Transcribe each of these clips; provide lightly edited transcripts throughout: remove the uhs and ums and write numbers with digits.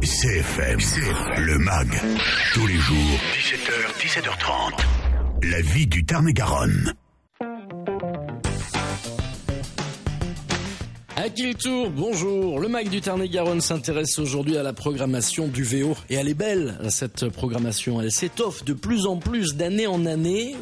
CFM, le MAG, tous les jours, 17h, 17h30. La vie du Tarn-et-Garonne. À qui le tour ? Bonjour, le MAG du Tarn-et-Garonne s'intéresse aujourd'hui à la programmation du VO. Et elle est belle, cette programmation. Elle s'étoffe de plus en plus d'année en année.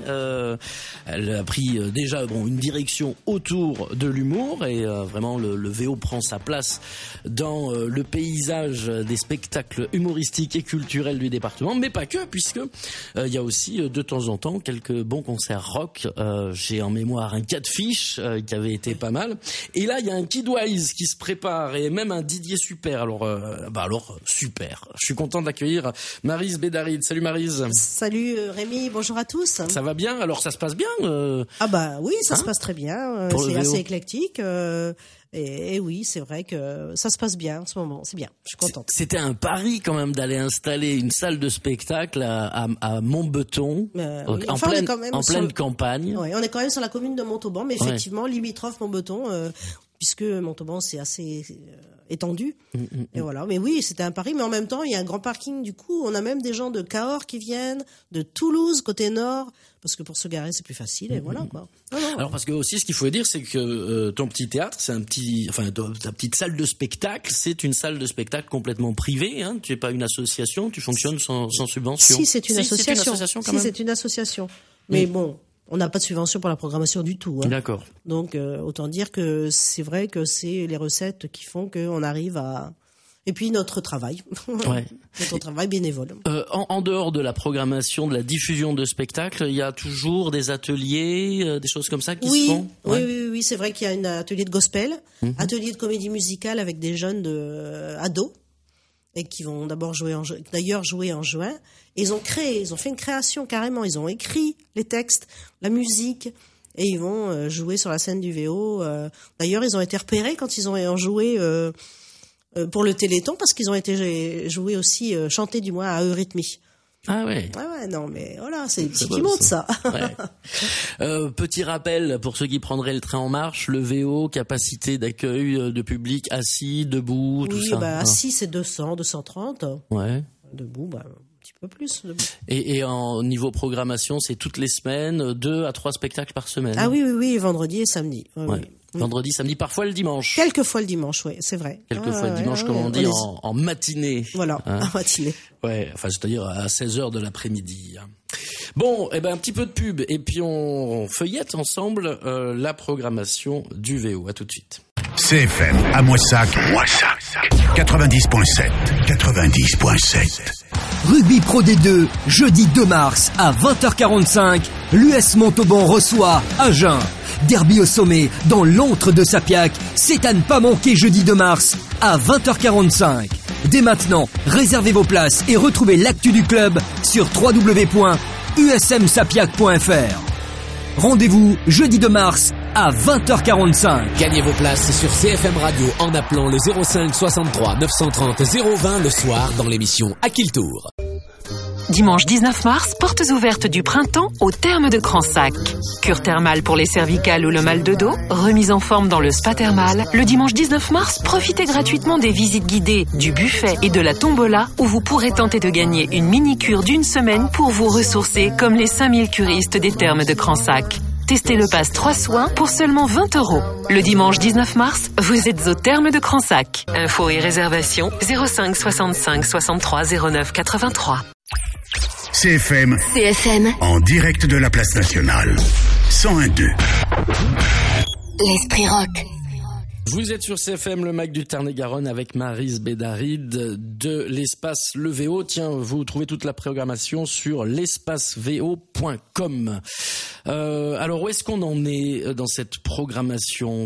Elle a pris déjà une direction autour de l'humour. Et vraiment, le VO prend sa place dans le paysage des spectacles humoristiques et culturels du département. Mais pas que, puisque il y a aussi de temps en temps quelques bons concerts rock. J'ai en mémoire un Catfish qui avait été pas mal. Et là, il y a un Kidwise qui se prépare et même un Didier Super. Alors super. Je suis content d'accueillir Maryse Bédaride. Salut Maryse. Salut Rémi, bonjour à tous. Ça va bien ? Alors ça se passe bien Ah bah oui, ça se passe très bien. C'est assez éclectique. Et oui, c'est vrai que ça se passe bien en ce moment. C'est bien, je suis contente. C'était un pari quand même d'aller installer une salle de spectacle à Montbeton, oui. en pleine campagne. Oui, on est quand même sur la commune de Montauban, mais effectivement, limitrophe Montbeton, puisque Montauban c'est assez étendu. Et voilà. Mais oui, c'était un pari, mais en même temps, il y a un grand parking. Du coup, on a même des gens de Cahors qui viennent, de Toulouse côté nord, parce que pour se garer c'est plus facile. Et voilà quoi. Alors parce que aussi, ce qu'il faut dire, c'est que ton petit théâtre, c'est ta petite salle de spectacle, c'est une salle de spectacle complètement privée. Hein. Tu es pas une association, tu fonctionnes sans subvention. Si, c'est une association. C'est une association. Mais bon. On n'a pas de subvention pour la programmation du tout. Hein. D'accord. Donc, autant dire que c'est vrai que c'est les recettes qui font qu'on arrive à... Et puis notre travail. Ouais. Notre travail bénévole. En dehors de la programmation, de la diffusion de spectacles, il y a toujours des ateliers, des choses comme ça qui se font. Oui, c'est vrai qu'il y a un atelier de gospel, atelier de comédie musicale avec des jeunes ados. Et qui vont d'abord jouer en juin. Et ils ont fait une création carrément. Ils ont écrit les textes, la musique, et ils vont jouer sur la scène du VO. D'ailleurs, ils ont été repérés quand ils ont joué pour le Téléthon, parce qu'ils ont été joués aussi, chantés du moins à Eurythmie. Ah ouais. Ouais, non, mais voilà, c'est des petits qui montent, ça. Ouais. Petit rappel, pour ceux qui prendraient le train en marche, le VO, capacité d'accueil de public assis, debout, tout ça. Oui, assis, c'est 200, 230. Ouais. Debout, un petit peu plus. Debout. Et en niveau programmation, c'est toutes les semaines, 2 à 3 spectacles par semaine. Ah oui, vendredi et samedi. Ouais. Vendredi, samedi, parfois le dimanche. Quelquefois le dimanche, oui, c'est vrai. Quelquefois le dimanche, comme on dit, en matinée. Voilà, en matinée. Ouais, c'est-à-dire à 16h de l'après-midi. Bon, un petit peu de pub, et puis on feuillette ensemble la programmation du VO. À tout de suite. CFM à Moissac, 90.7. Rugby Pro D2, jeudi 2 mars à 20h45, l'US Montauban reçoit Agen. Derby au sommet, dans l'antre de Sapiac, c'est à ne pas manquer jeudi 2 mars à 20h45. Dès maintenant, réservez vos places et retrouvez l'actu du club sur www.usmsapiac.fr. Rendez-vous jeudi 2 mars à 20h45. Gagnez vos places sur CFM Radio en appelant le 05 63 930 020 le soir dans l'émission À qui le tour. Dimanche 19 mars, portes ouvertes du printemps au terme de Cransac. Cure thermale pour les cervicales ou le mal de dos, remise en forme dans le spa thermal. Le dimanche 19 mars, profitez gratuitement des visites guidées, du buffet et de la tombola où vous pourrez tenter de gagner une mini-cure d'1 semaine pour vous ressourcer comme les 5000 curistes des thermes de Cransac. Testez le pass 3 soins pour seulement 20 €. Le dimanche 19 mars, vous êtes au terme de Cransac. Infos et réservations 05 65 63 09 83. CFM en direct de la place nationale. 101.2. L'esprit rock. Vous êtes sur CFM, le MAG du Tarn-et-Garonne, avec Maryse Bédaride de l'espace Le VO. Tiens, vous trouvez toute la programmation sur l'espacevo.com. Alors, où est-ce qu'on en est dans cette programmation ?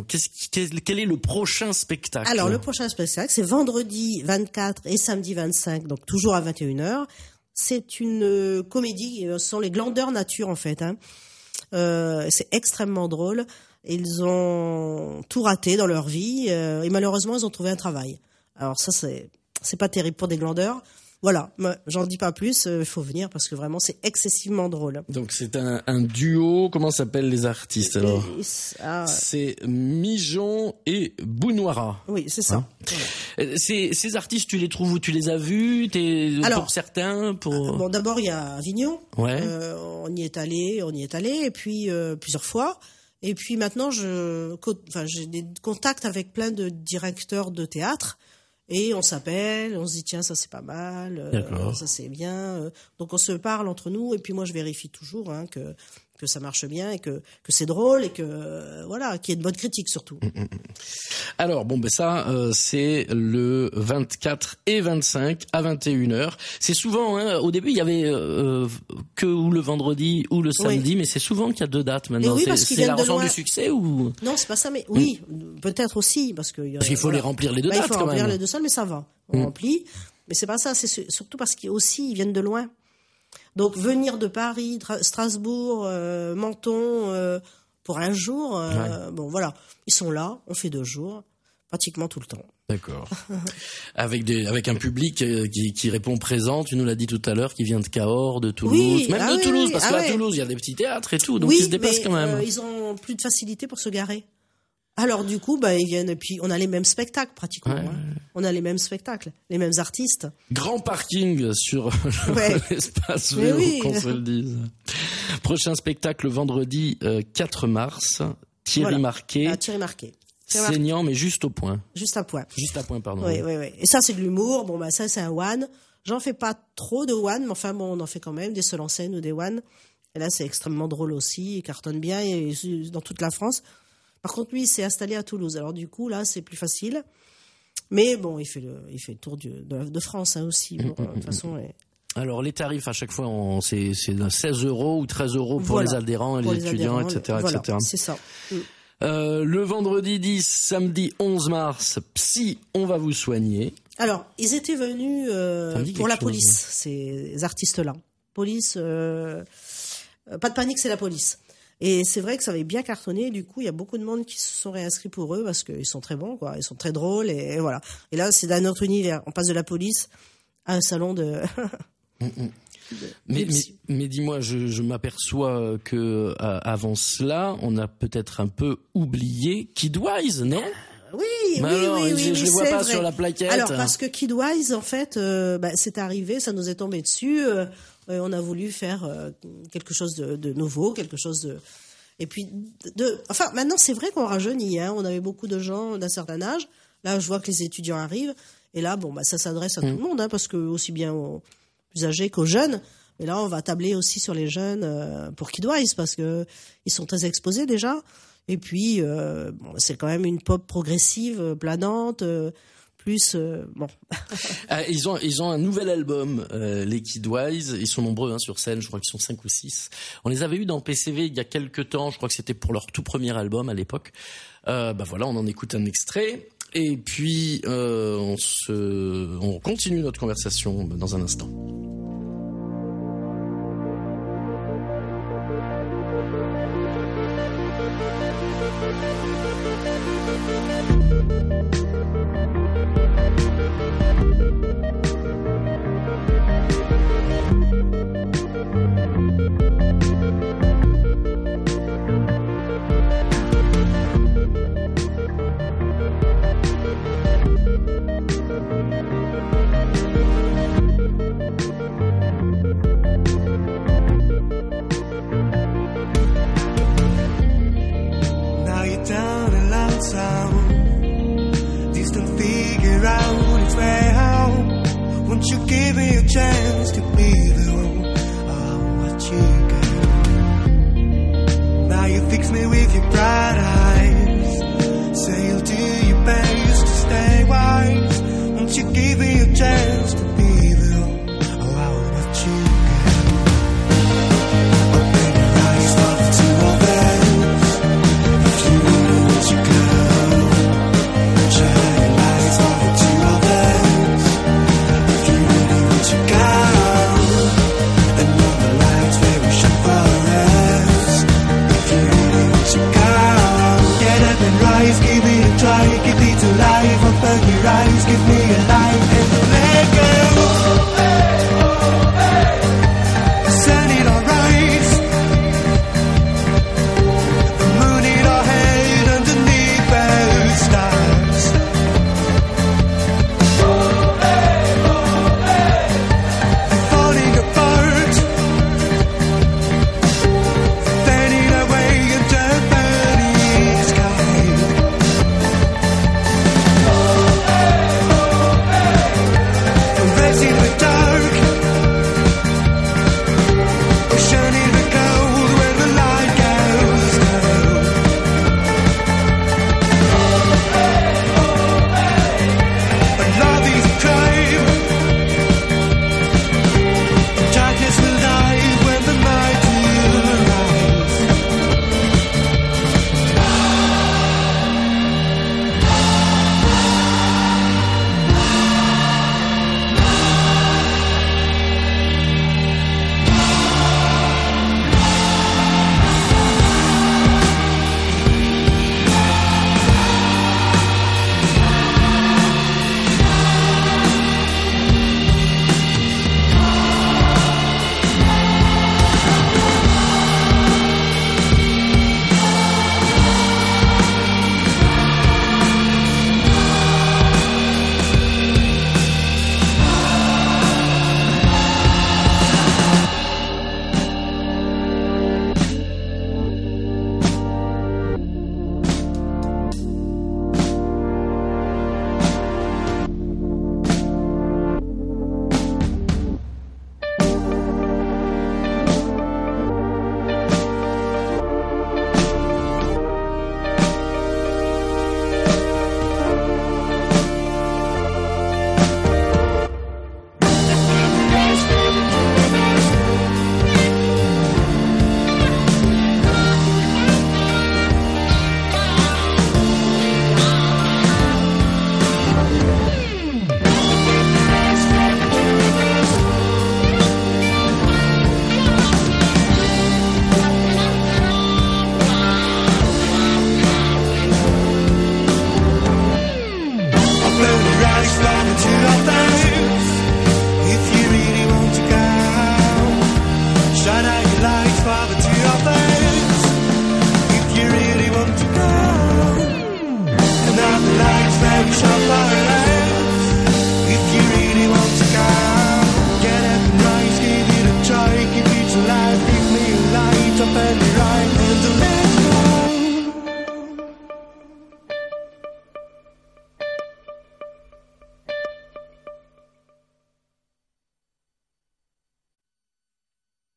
Quel est le prochain spectacle ? Alors, le prochain spectacle, c'est vendredi 24 et samedi 25, donc toujours à 21h. C'est une comédie, ce sont les Glandeurs Nature en fait. C'est extrêmement drôle. Ils ont tout raté dans leur vie et malheureusement ils ont trouvé un travail. Alors ça c'est pas terrible pour des glandeurs, Voilà, j'en dis pas plus, il faut venir parce que vraiment c'est excessivement drôle. Donc c'est un duo, comment s'appellent les artistes alors? C'est Mijon et Bounoira. Oui, c'est ça. Voilà. Ces artistes, tu les trouves où? Tu les as vus? Pour certains, Bon, d'abord il y a Avignon. Ouais. On y est allé, et puis plusieurs fois. Et puis maintenant, j'ai des contacts avec plein de directeurs de théâtre. Et on s'appelle, on se dit tiens, ça c'est pas mal, ça c'est bien. Donc on se parle entre nous et puis moi je vérifie toujours que ça marche bien et que c'est drôle et que voilà, qu'il y ait de bonnes critiques surtout. Alors ça c'est le 24 et 25 à 21h. C'est souvent au début il y avait que ou le vendredi ou le samedi, mais c'est souvent qu'il y a 2 dates maintenant. Oui, c'est la raison du succès ou? Non, c'est pas ça, mais oui, peut-être aussi parce qu'il faut les remplir les 2 dates quand même. Il faut remplir les 2 salles, mais ça va, on remplit. Mais c'est pas ça, c'est surtout parce qu'ils viennent de loin. Donc venir de Paris, Strasbourg, Menton pour un jour, bon voilà, ils sont là, on fait 2 jours, pratiquement tout le temps. D'accord. Avec un public qui répond présent, tu nous l'as dit tout à l'heure, qui vient de Cahors, de Toulouse, Toulouse, parce qu'à Toulouse il y a des petits théâtres et tout, donc ils se déplacent quand même. Ils ont plus de facilité pour se garer. Alors du coup, ils viennent et puis on a les mêmes spectacles pratiquement. Ouais. On a les mêmes spectacles, les mêmes artistes. Grand parking sur l'espace vélo, qu'on se le dise. Prochain spectacle vendredi 4 mars. Thierry Marquet. Thierry Marquet. Saignant, mais juste au point. Juste à point. Juste à point, pardon. Oui. Et ça, c'est de l'humour. Bon, ça, c'est un one. J'en fais pas trop de one, mais enfin, on en fait quand même des seuls en scène ou des one. Et là, c'est extrêmement drôle aussi. Il cartonne bien dans toute la France. Par contre, lui, il s'est installé à Toulouse. Alors, du coup, là, c'est plus facile. Mais bon, il fait le tour de France aussi. De toute façon. Alors, les tarifs, à chaque fois, c'est 16 € ou 13 € pour les adhérents et les étudiants, etc. Voilà, etc. c'est ça. Le vendredi 10, samedi 11 mars, Psy, on va vous soigner. Alors, ils étaient venus pour la police, ces artistes-là. Police, pas de panique, c'est la police. Et c'est vrai que ça avait bien cartonné. Du coup, il y a beaucoup de monde qui se sont réinscrits pour eux parce qu'ils sont très bons, quoi. Ils sont très drôles et voilà. Et là, c'est d'un autre univers. On passe de la police à un salon de... Mais dis-moi, je m'aperçois que avant cela, on a peut-être un peu oublié Kidwise, non? Oui, je les vois pas sur la plaquette. Alors parce que Kidwise, en fait, c'est arrivé, ça nous est tombé dessus. On a voulu faire quelque chose de nouveau, quelque chose de. Et puis, enfin, maintenant c'est vrai qu'on rajeunit. On avait beaucoup de gens d'un certain âge. Là, je vois que les étudiants arrivent. Et là, ça s'adresse à tout le monde, parce que aussi bien aux plus âgés qu'aux jeunes. Mais là, on va tabler aussi sur les jeunes pour Kidwise parce que ils sont très exposés déjà. Et puis, c'est quand même une pop progressive, planante, plus bon. Ils ont un nouvel album, les Kidwise. Ils sont nombreux sur scène. Je crois qu'ils sont 5 ou 6. On les avait eu dans PCV il y a quelques temps. Je crois que c'était pour leur tout premier album à l'époque. Voilà, on en écoute un extrait. Et puis, on continue notre conversation dans un instant.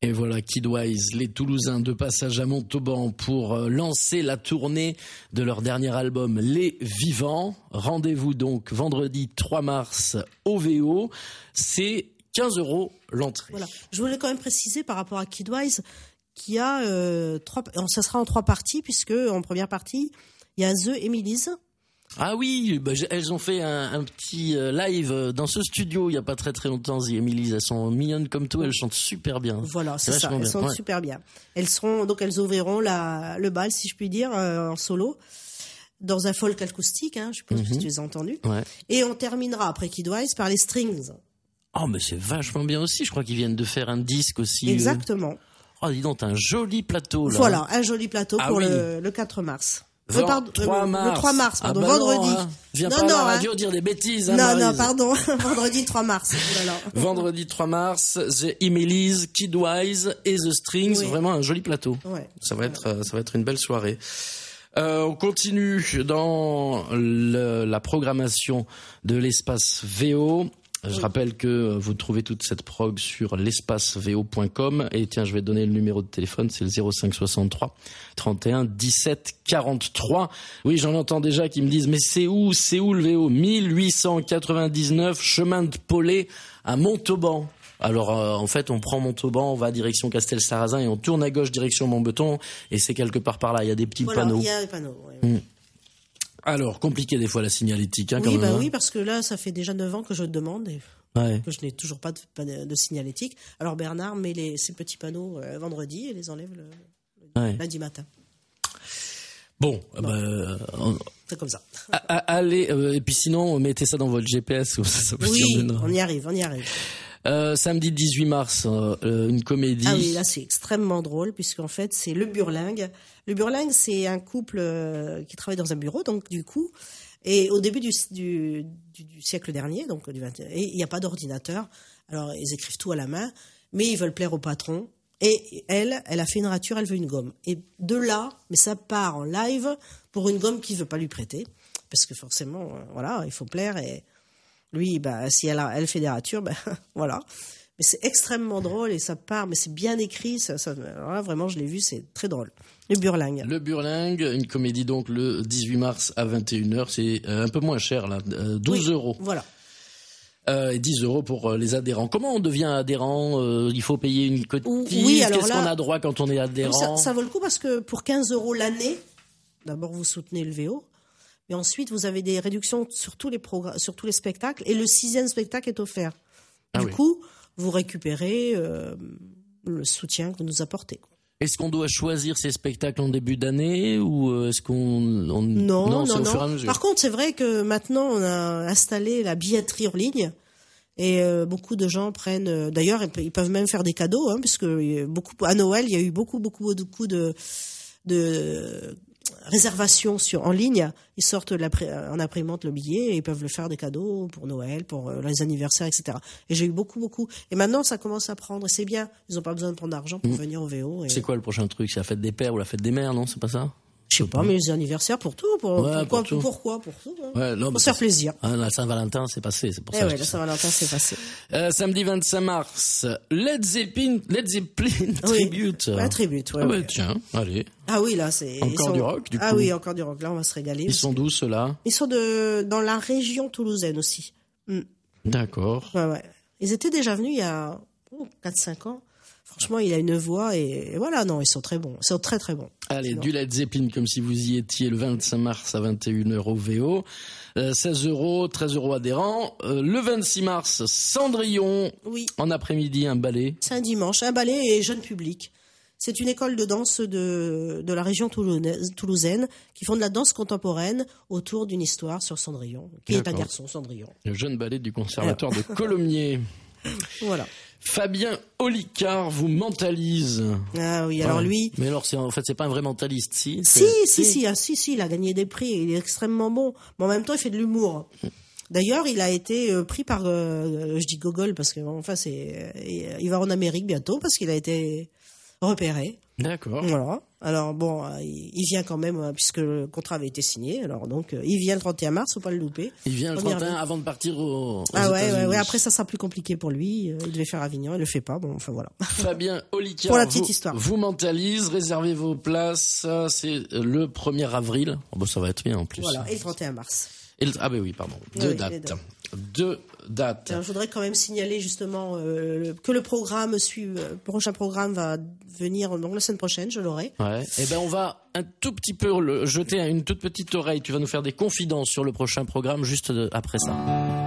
Et voilà, Kidwise, les Toulousains de passage à Montauban pour lancer la tournée de leur dernier album, Les Vivants. Rendez-vous donc vendredi 3 mars au VO. C'est 15 € l'entrée. Voilà. Je voulais quand même préciser par rapport à Kidwise qu'il y a ça sera en 3 parties, puisque en première partie, il y a The Emily's. Ah oui, elles ont fait un petit live dans ce studio il y a pas très très longtemps. The Emily's, elles sont mignonnes comme tout, elles chantent super bien. Voilà, c'est ça, elles sont super bien. Elles ouvriront le bal, si je puis dire, en solo, dans un folk acoustique, je suppose que tu les as entendus. Ouais. Et on terminera après Kidwise par les Strings. Oh, mais c'est vachement bien aussi. Je crois qu'ils viennent de faire un disque aussi. Exactement. Oh, dis donc, t'as un joli plateau là. Voilà, un joli plateau pour le 4 mars. Le 3 mars, vendredi. Non, viens pas à la radio dire des bêtises. Non, pardon. Vendredi 3 mars. Voilà. Vendredi 3 mars, The Emily's, Kidwise et The Strings. Oui. Vraiment un joli plateau. Ouais. Ça va être une belle soirée. On continue dans la programmation de l'espace VO. Je rappelle que vous trouvez toute cette prog sur l'espaceo.com et tiens, je vais donner le numéro de téléphone, c'est le 05 63 31 17 43. Oui, j'en entends déjà qui me disent mais c'est où le VO? 1899 chemin de Pollet à Montauban. Alors en fait, on prend Montauban, on va direction Castel-Sarrazin et on tourne à gauche direction Montbeton et c'est quelque part par là, il y a des petits panneaux. Il y a des panneaux. Ouais. Alors, compliqué des fois la signalétique. Quand oui, même, oui, parce que là, ça fait déjà 9 ans que je demande et que je n'ai toujours pas de signalétique. Alors Bernard met ces petits panneaux vendredi et les enlève le lundi matin. Bon. C'est comme ça. Allez, et puis sinon, mettez ça dans votre GPS. Ça peut on y arrive. Samedi 18 mars, une comédie. Ah oui, là c'est extrêmement drôle puisqu'en fait c'est Le Burlingue. Le Burlingue, c'est un couple qui travaille dans un bureau, donc du coup, et au début du siècle dernier, donc du 21, et il n'y a pas d'ordinateur. Alors ils écrivent tout à la main, mais ils veulent plaire au patron. Et elle a fait une rature, elle veut une gomme. Et de là, mais ça part en live pour une gomme qu'il veut pas lui prêter, parce que forcément, il faut plaire et lui, si elle fait des ratures, voilà. Mais c'est extrêmement drôle et ça part, mais c'est bien écrit. Alors là, vraiment, je l'ai vu, c'est très drôle. Le Burlingue. Le Burlingue, une comédie donc le 18 mars à 21h. C'est un peu moins cher là, 12 €. Voilà. Et 10 € pour les adhérents. Comment on devient adhérent? Il faut payer une cotise. Oui, alors qu'est-ce qu'on a droit quand on est adhérent? Ça vaut le coup parce que pour 15 € l'année, d'abord vous soutenez le VO. Mais ensuite, vous avez des réductions sur tous les spectacles. Et le 6e spectacle est offert. Du coup, vous récupérez le soutien que vous nous apportez. Est-ce qu'on doit choisir ces spectacles en début d'année ou est-ce qu'on... Non. Au fur et à mesure. Par contre, c'est vrai que maintenant, on a installé la billetterie en ligne. Et beaucoup de gens prennent... D'ailleurs, ils peuvent même faire des cadeaux, puisque à Noël, il y a eu beaucoup de réservations en ligne. Ils sortent en imprimante le billet et ils peuvent le faire des cadeaux pour Noël, pour les anniversaires, etc. Et j'ai eu beaucoup. Et maintenant, ça commence à prendre. Et c'est bien. Ils n'ont pas besoin de prendre d'argent pour venir au VO. Et... C'est quoi le prochain truc? C'est la fête des pères ou la fête des mères, non? C'est pas ça? Je sais pas, mais les anniversaires pour tout. Pourquoi? Pour tout. Pour se faire plaisir. La Saint-Valentin, c'est passé. C'est pour ça. La Saint-Valentin, c'est passé. Samedi 25 mars, Led Zeppelin Tribute. Un tribute, tiens, allez. Ah oui, là, c'est... Encore du rock, du coup. Ah oui, encore du rock. Là, on va se régaler. Ils sont d'où, ceux-là? Ils sont dans la région toulousaine aussi. D'accord. Ouais. Ils étaient déjà venus il y a 4-5 ans. Franchement, il a une voix et voilà, non, ils sont très bons. Ils sont très, très bons. Allez, du Led Zeppelin comme si vous y étiez le 25 mars à 21 € au VO. 16 €, 13 € adhérents. Le 26 mars, Cendrillon. Oui. En après-midi, un ballet. C'est un dimanche, un ballet et jeune public. C'est une école de danse de la région toulousaine qui font de la danse contemporaine autour d'une histoire sur Cendrillon, qui est un garçon, Cendrillon. Le jeune ballet du conservatoire de Colomiers. Voilà. Fabien Olicard vous mentalise. Ah oui, alors lui... Mais alors, c'est pas un vrai mentaliste, si? Si, il a gagné des prix, il est extrêmement bon. Mais en même temps, il fait de l'humour. D'ailleurs, il a été pris par... je dis Gogol parce que, il va en Amérique bientôt parce qu'il a été repéré. D'accord. Voilà. Alors bon, il vient quand même, puisque le contrat avait été signé. Alors donc, il vient le 31 mars, faut pas le louper. Il vient le 31 avant de partir aux États-Unis. Ouais. Après, ça sera plus compliqué pour lui. Il devait faire Avignon, il le fait pas. Bon, enfin voilà. Fabien Olicard, pour la petite histoire. Vous mentalise, réservez vos places. C'est le 1er avril. Oh, bah, ça va être bien en plus. Voilà, et le 31 mars. Ah ben oui, pardon. Deux dates. Alors, je voudrais quand même signaler justement que le prochain programme va venir donc la semaine prochaine, je l'aurai. Ouais. Et ben on va un tout petit peu jeter une toute petite oreille. Tu vas nous faire des confidences sur le prochain programme juste après ça.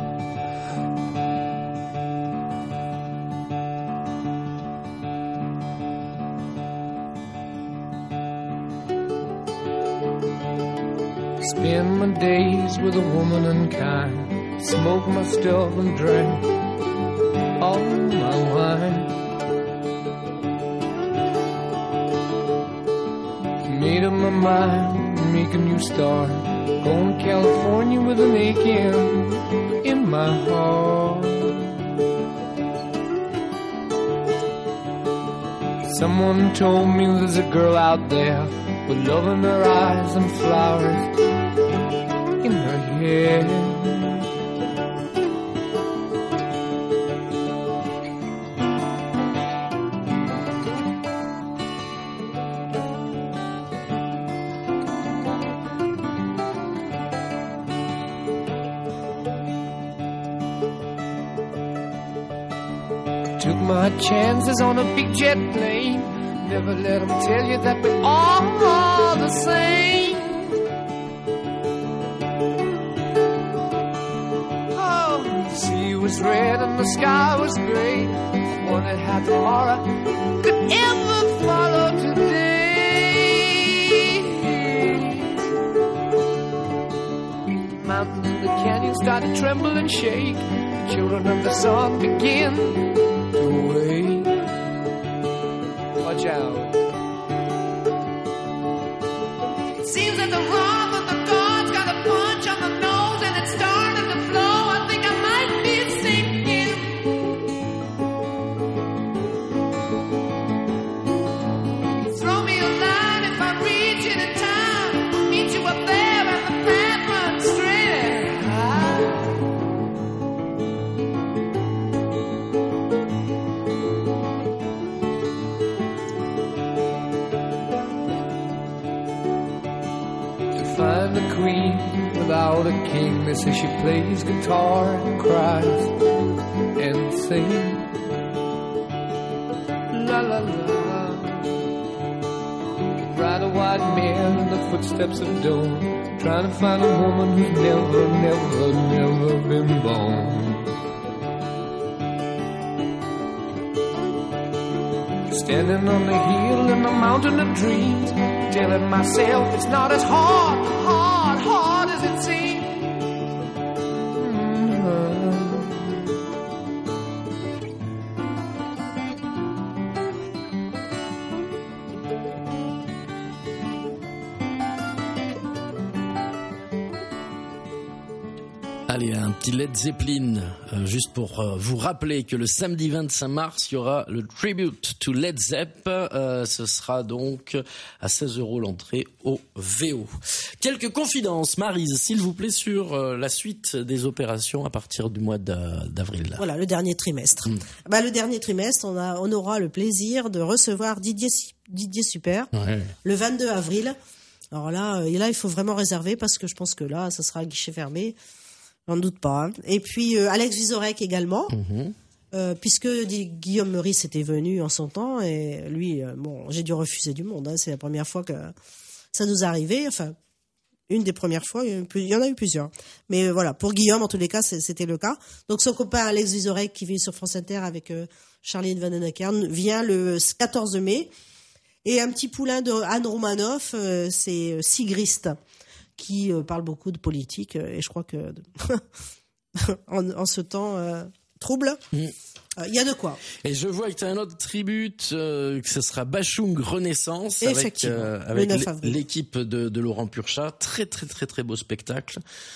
Spend my days with a woman unkind, smoke my stuff and drink all my wine. Made up my mind, make a new start, going to California with an aching in my heart. Someone told me there's a girl out there with love in her eyes and flowers in her hair. Took my chances on a big jet plane. Never let them tell you that we're all the same. Oh, the sea was red and the sky was gray. Wondered how tomorrow could ever follow today. The mountains and the canyons started to tremble and shake. The children of the sun began to wake. Watch out. It seems that the wrath of the gods got a punch on the nose and it's starting to flow. I think I might be sinking. Throw me a line if I reach it in time. I'll meet you up there and the path runs straight and high. Find a queen without a king. They say she plays guitar and cries and sings. La la la. Ride a white mare in the footsteps of dawn, trying to find a woman who's never, never, never been born. Standing on the hill in the mountain of dreams, telling myself it's not as hard as it seems. Allez, un petit Led Zeppelin, juste pour vous rappeler que le samedi 25 mars, il y aura le Tribute to Led Zepp. Ce sera donc à 16 € l'entrée au VO. Quelques confidences, Maryse, s'il vous plaît, sur la suite des opérations à partir du mois d'avril. Voilà, le dernier trimestre. Le dernier trimestre, on aura le plaisir de recevoir Didier Super, le 22 avril. Alors là, il faut vraiment réserver parce que je pense que là, ça sera à guichet fermé. J'en doute pas. Hein. Et puis Alex Vizorek également, puisque Guillaume Meurice était venu en son temps et lui, j'ai dû refuser du monde. Hein. C'est la première fois que ça nous est arrivé. Enfin, une des premières fois. Il y en a eu plusieurs. Mais voilà, pour Guillaume, en tous les cas, c'était le cas. Donc son copain Alex Vizorek, qui vit sur France Inter avec Charline Vandenakern, vient le 14 mai. Et un petit poulain de Anne Romanoff, c'est Sigrist, qui parle beaucoup de politique, et je crois que en ce temps trouble, il y a de quoi. Et je vois que tu as un autre tribute, que ce sera Bachung Renaissance, avec l'équipe de Laurent Purchat. Très très très très beau spectacle.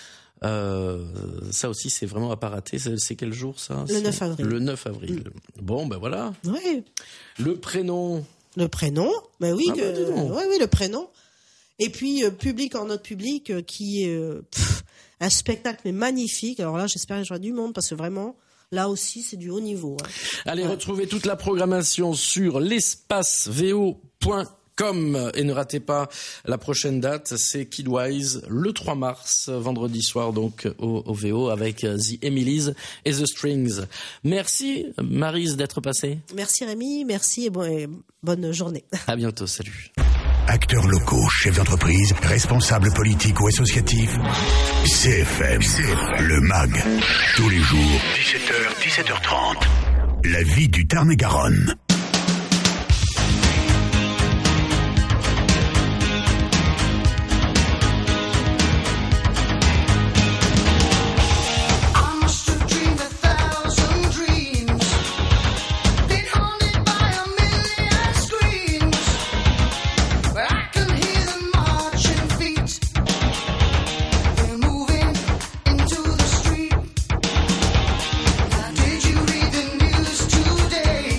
Ça aussi, c'est vraiment à pas rater. C'est quel jour ça ? Le 9 avril. Le 9 avril. Bon, ben voilà. Oui. Le prénom Le prénom, ben oui, Ah bah, dis donc. oui, le prénom. Et puis public en notre public qui est un spectacle mais magnifique. Alors là, j'espère qu'il y aura du monde parce que vraiment, là aussi, c'est du haut niveau. Hein. Allez, retrouvez toute la programmation sur l'espacevo.com et ne ratez pas la prochaine date, c'est Kidwise le 3 mars, vendredi soir donc au VO avec The Emilys et The Strings. Merci Maryse d'être passée. Merci Rémi, merci et bonne journée. À bientôt, salut. Acteurs locaux, chefs d'entreprise, responsables politiques ou associatifs. CFM, le MAG. Tous les jours, 17h, 17h30. La vie du Tarn-et-Garonne. Did you read the news today?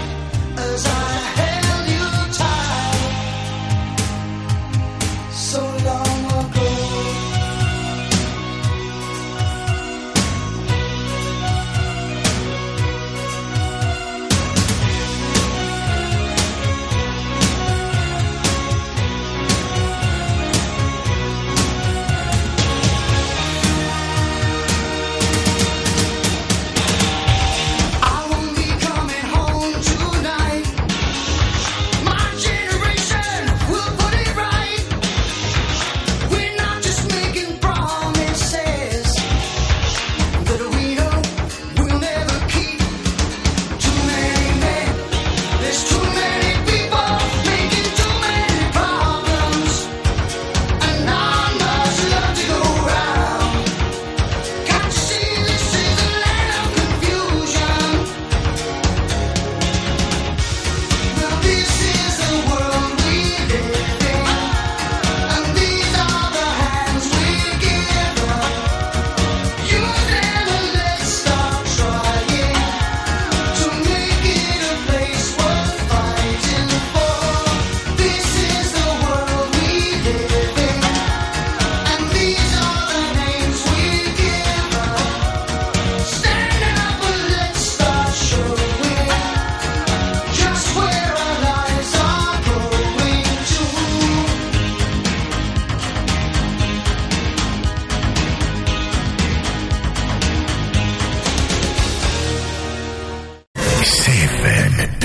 So